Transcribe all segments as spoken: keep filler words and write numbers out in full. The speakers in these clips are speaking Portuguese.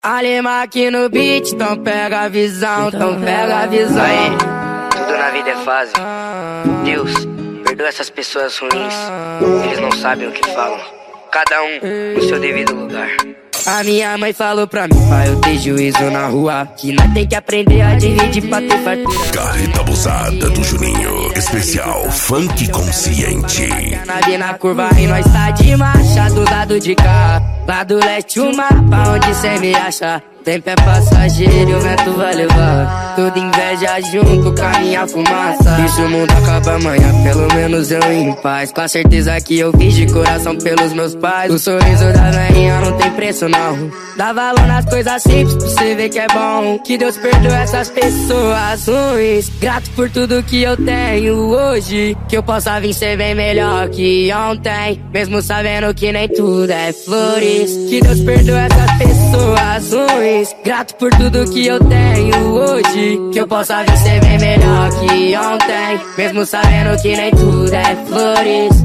Alema aqui no beat, então pega a visão, então pega a visão. Aí, tudo na vida é fase. Deus, perdoa essas pessoas ruins. Eles não sabem o que falam. Cada um no seu devido lugar. A minha mãe falou pra mim, pai, eu ter juízo na rua, que nós tem que aprender a dividir pra ter fartura. Carreta abusada do Juninho, especial funk consciente. Nave na curva e nós tá de marcha do lado de cá. Lá do leste o mapa onde cê me acha. Tempo é passageiro e o vento vai levar tudo inveja junto com a minha fumaça. E se o mundo acaba amanhã, pelo menos eu em paz. Com a certeza que eu fiz de coração pelos meus pais. O sorriso da velhinha não tem preço não. Dá valor nas coisas simples pra você ver que é bom. Que Deus perdoe essas pessoas ruins. Grato por tudo que eu tenho hoje. Que eu possa vir ser bem melhor que ontem, mesmo sabendo que nem tudo é flores. Que Deus perdoe essas pessoas ruins. Grato por tudo que eu tenho hoje. Que eu possa vir ser bem melhor que ontem, mesmo sabendo que nem tudo é flores.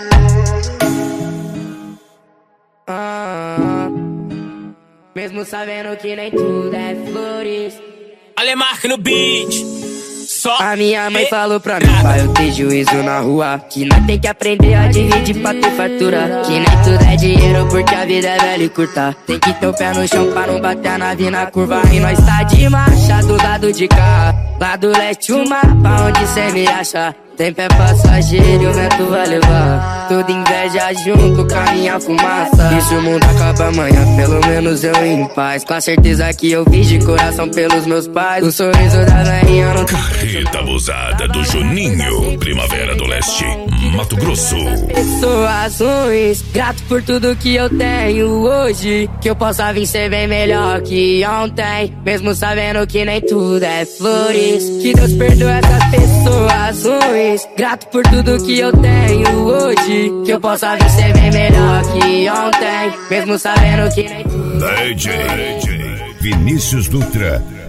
ah, Mesmo sabendo que nem tudo é flores. Alemarque no beat. Só a minha mãe falou pra mim, pai, eu ter juízo na rua, que nós tem que aprender a dividir pra ter fartura. Que nem tudo é dinheiro porque a vida é velha e curta. Tem que ter o pé no chão pra não bater a nave na curva. E nós tá de marcha do lado de cá. Lá do leste o mapa onde cê me acha. Tempo é passageiro e o vento vai levar tudo inveja junto com a minha fumaça. E se o mundo acaba amanhã, pelo menos eu em paz. Com a certeza que eu fiz de coração pelos meus pais. O sorriso da velhinha não tem Carreta abusada do Juninho, Primavera do Leste, Mato Grosso. Pessoas ruins, grato por tudo que eu tenho hoje. Que eu possa vir ser bem melhor que ontem, mesmo sabendo que nem tudo é flores. Que Deus perdoe essas pessoas ruins. Grato por tudo que eu tenho hoje. Que eu possa vir ser bem melhor que ontem, mesmo sabendo que nem tudo. D J Vinícius Dutra.